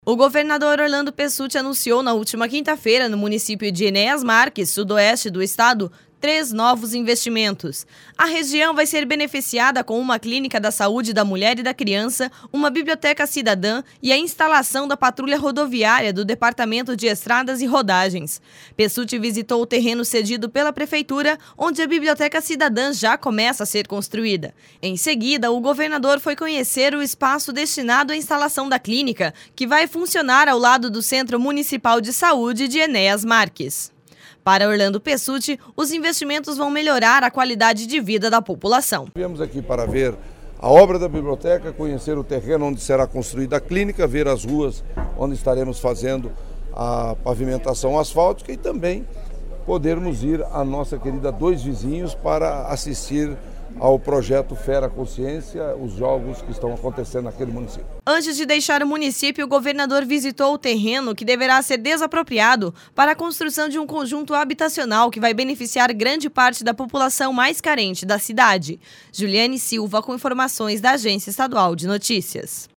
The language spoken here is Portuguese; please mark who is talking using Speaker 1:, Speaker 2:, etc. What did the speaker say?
Speaker 1: O governador Orlando Pessutti anunciou na última quinta-feira, no município de Enéas Marques, sudoeste do estado, 3 novos investimentos. A região vai ser beneficiada com uma clínica da saúde da mulher e da criança, uma biblioteca cidadã e a instalação da patrulha rodoviária do Departamento de Estradas e Rodagens. Pessutti visitou o terreno cedido pela prefeitura, onde a biblioteca cidadã já começa a ser construída. Em seguida, o governador foi conhecer o espaço destinado à instalação da clínica, que vai funcionar ao lado do Centro Municipal de Saúde de Enéas Marques. Para Orlando Pessutti, os investimentos vão melhorar a qualidade de vida da população.
Speaker 2: Viemos aqui para ver a obra da biblioteca, conhecer o terreno onde será construída a clínica, ver as ruas onde estaremos fazendo a pavimentação asfáltica e também podermos ir à nossa querida Dois Vizinhos para assistir ao projeto Fera Consciência, os jogos que estão acontecendo naquele município.
Speaker 1: Antes de deixar o município, o governador visitou o terreno que deverá ser desapropriado para a construção de um conjunto habitacional que vai beneficiar grande parte da população mais carente da cidade. Juliane Silva com informações da Agência Estadual de Notícias.